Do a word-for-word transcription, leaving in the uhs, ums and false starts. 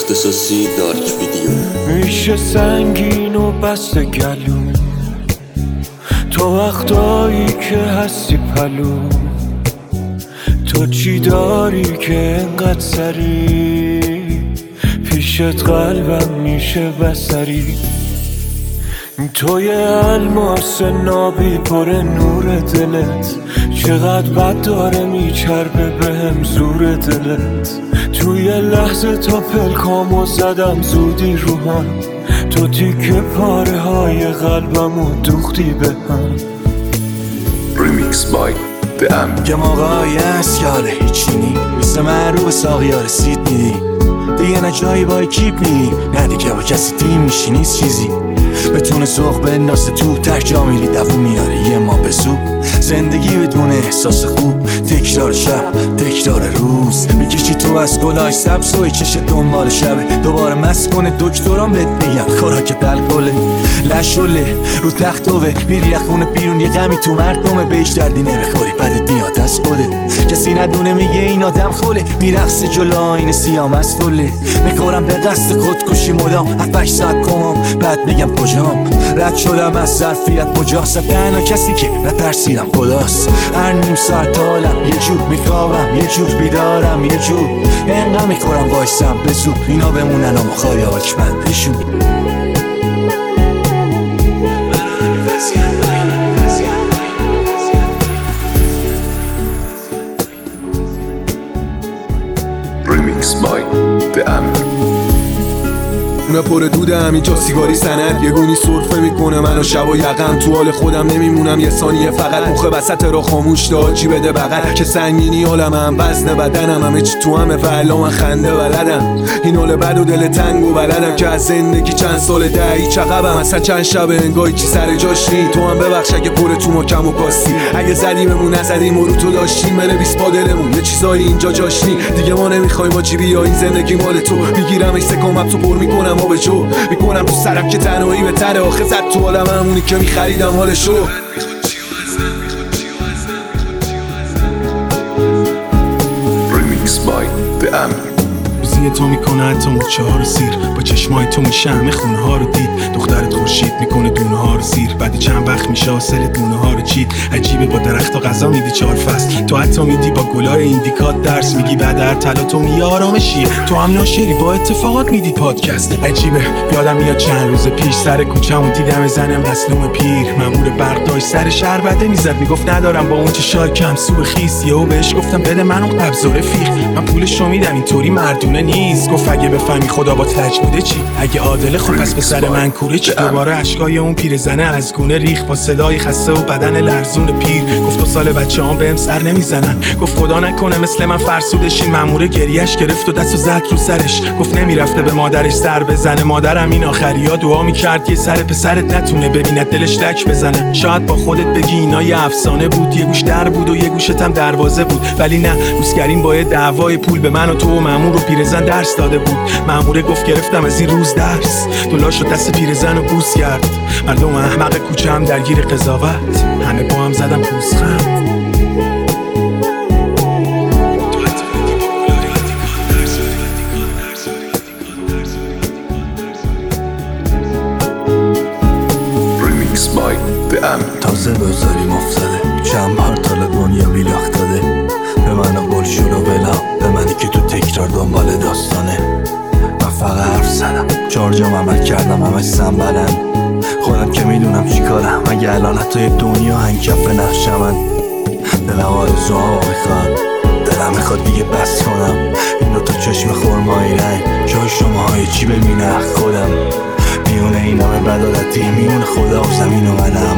اختصاصی دارک ویدیو. میشه سنگین و بسته گلوم تو وقتایی که هستی پلو. تو چی داری که انقدر سری پیشت قلبم میشه بسری. تو یه الماس نابی پر نور دلت، چقدر بد داره میچربه بهم زور دلت. توی لحظه تا پلکامو زدم زودی رو هم، تو تیکه پاره های قلبمو دوختی به هم. ریمیکس بای دم که موقعی هست که حالا هیچی نی مثل من رو به ساقی ها رسید میدی دیگه نه جایی با اکیپ نی، نه دیگه با کسی تیم میشی نیست چیزی بتونه سوخ بندازه تو ته جا میری دوو میاره یه ما به زود. زندگی بدون احساس خوب، تکرار شب تکرار روز، میکشی تو از گلای سبز و چش دنبال شبه. دوباره مست کنه دکترام بهت میگن خوراک الکله لشوله رو تختوه، میری خونه بیرون یه غمی تو مردمه بهش دردی نمیخوری بعد میاد از خودت. کسی ندونه میگه این آدم خوله، میرقصه جلو آینه سیام از طله. میکنم به قصد خودکشی مدام هفتش ساعت کمام بعد میگم کجام. رد شدم از ظرفیت مجاست، تنها کسی که نترسیدم خداست. هر نیم ساعت حالم یه جور میخوابم یه جور بیدارم یه جور انقدر میکنم وایسم به زود اینا بمونن اما خایاش بندشون. ریمیکس بای دم خونه پر دوده همینجا سیگاری سند یه گونی سرفه میکنه منو شب و یقم. تو حال خودم نمیمونم یه ثانیه فقط مخه وسط را خاموش داد چی بده بغل. که سنگینی حالمم وزن بدنم همه چی تو همه فعلا من خنده بلدم. این حال بد و دل تنگ و بلدم که از زندگی چند سال دهی چقبم اصلا چند شب انگاهی چی سر جاش نی. تو هم ببخش اگه پر تو ما کم و کاستی، اگه زدیممون نزدیم و رو تو داشتیم بنویس با دلمون یه چیزایی اینجا جاش نی. دیگه ما نمیخوایم با چی بیا این زندگی مال تو. میگیرم ای سکامم تو پر میکنم ما به جو میکنم تو سرم که تنهایی به تره. آخه زد تو حالم همونی که میخریدم حالشو. ریمیکس بای دم روزی تو میکنه حتی مچه ها رو زیر، با چشمای تو میشه همه خونه ها رو دید. دخترت خورشید میکنه دونه ها رو زیر، بعد چند وقت میشه حاصل دونه ها رو چید. عجیبه با درخت و غذا میدی چهار فصل، تو حتی میدی با گلای ایندیکات درس میگی. بعد هر طلا تو میگی آرامشیه، تو هم ناشری با اتفاقات میدی پادکست. عجیبه یادم میاد چند روز پیش سر کوچه‌مون دیدم زن مظلوم پیر مامور برق داشت سر شهر بده میزد میگفت ندارم با اون چه شار کم سو خیس. یهو بهش گفتم بده منو قبض و رفیق، من پولشو میدم اینطوری مردونه نیست. گفت اگه بفهمی خدا با لج بوده چی، اگه عادله خب پس به سر من کوره چی. دوباره اشکای اون پیرزنه از گونه ریخ با صدای خسته و بدن لرزون پیر. گفت دو سال بچه‌هام بهم سر نمیزنن، گفت خدا نکنه مثل من فرسودشین. مامور گریش گرفت و دستو زد رو سرش، گفت نمیرفته به مادرش سر بزنه. مادرم این آخریا دعا میکرد یه سر پسرت نتونه ببیند دلش لک بزنه. شاید با خودت بگی اینا یه افسانه بود، یه گوش در بود و یه گوشت هم دروازه بود. ولی نه روزگرین با دعوای پول به من و تو و مامور و پیرزن درس داده بود. ماموره گفت گرفتم از این روز درس، دلاشو دست پیرزن رو بوس کرد. مردم احمق کوچه هم درگیر قضاوت، همه با هم زدم پوزخند. ریمیکس بای دم تازه بذاریم افتاده چند بار تالا دنیا بیلاخت داده به من گل شروع و بلا، به منی که تو تکرار دنبال داستانه. من فقط حرف زدم چهار جام عمل کردم همه سنبلن. خودم که میدونم چی کارم اگه الان حتی دنیا هنگکف نقشم من. دلم آرزوها میخواد دلم میخواد دیگه بس کنم این دو تا چشم خرمایی رنگ جای شماهای چی ببینه خودم. میونه این همه بدالتی میونه خدا و زمین و منم